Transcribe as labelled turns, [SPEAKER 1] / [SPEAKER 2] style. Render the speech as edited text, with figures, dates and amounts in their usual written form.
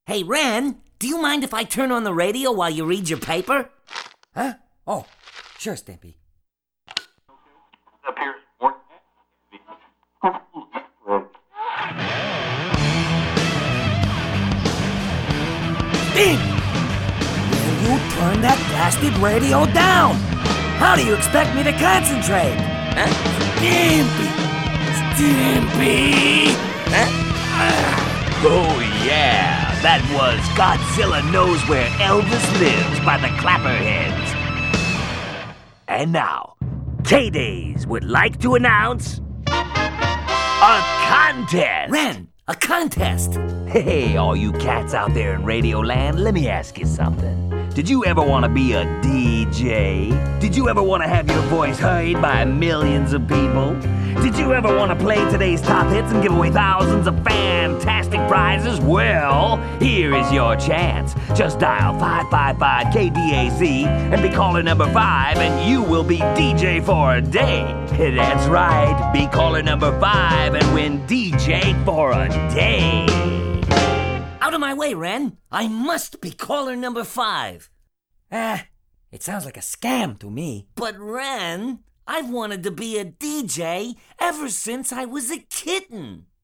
[SPEAKER 1] Hey, Ren, do you mind if I turn on the radio while you read your paper?
[SPEAKER 2] Huh? Oh, sure, Stampy.
[SPEAKER 1] Stink! Will you turn that blasted radio down? How do you expect me to concentrate? Huh? Stimpy! Stimpy! Huh?
[SPEAKER 3] Oh yeah, that was Godzilla Knows Where Elvis Lives by the Clapperheads. And now, K-Days would like to announce a contest!
[SPEAKER 1] Ren, a contest!
[SPEAKER 3] Hey, all you cats out there in Radioland, let me ask you something. Did you ever want to be a DJ? Did you ever want to have your voice heard by millions of people? Did you ever want to play today's top hits and give away thousands of fantastic prizes? Well, here is your chance. Just dial 555-KDAZ and be caller number 5 and you will be DJ for a day. That's right, be caller number 5 and win DJ for a day.
[SPEAKER 1] Out of my way, Ren. I must be caller number 5.
[SPEAKER 2] It sounds like a scam to me.
[SPEAKER 1] But Ren, I've wanted to be a DJ ever since I was a kitten.